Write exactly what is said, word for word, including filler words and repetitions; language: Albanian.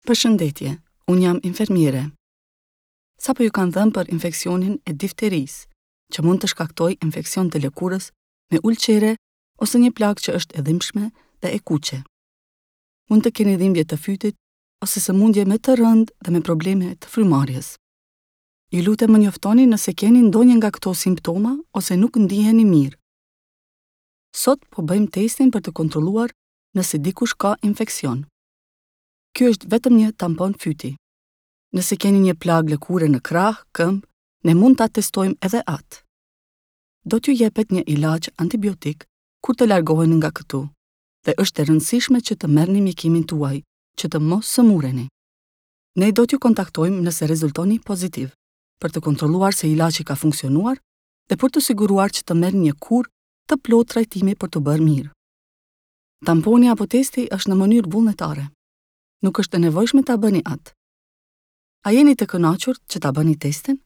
Përshëndetje, unë jam infermiere. Sapo ju kanë dhënë për infeksionin e difterisë, që mund të shkaktoj infeksion të lëkurës me ulqere ose një plagë që është e dhimbshme dhe e kuqe. Mund të keni dhimbje të fytit ose sëmundje me të rëndë dhe me probleme të frymarrjes. Ju lutem më njoftoni nëse keni ndonjë nga këto simptoma ose nuk ndiheni mirë. Sot po bëjmë testin për të kontrolluar nëse dikush ka infeksion. Ky është vetëm një tampon fyti. Nëse keni një plagë lëkure në krah, këmbë, ne mund ta testojmë edhe atë. Do t'ju jepet një ilaç antibiotik kur të largoheni nga këtu, dhe është e rëndësishme që të merrni mjekimin tuaj, që të mos sëmureni. Ne do t'ju kontaktojmë nëse rezultoni pozitiv, për të kontrolluar se ilaçi ka funksionuar dhe për të siguruar që të merrni një kurë të plotë trajtimi për të bërë mirë. Tamponi apo testi është në mënyrë vullnetare. Nuk është e nevojshme ta bëni atë. A jeni të kënaqur që ta bëni testin?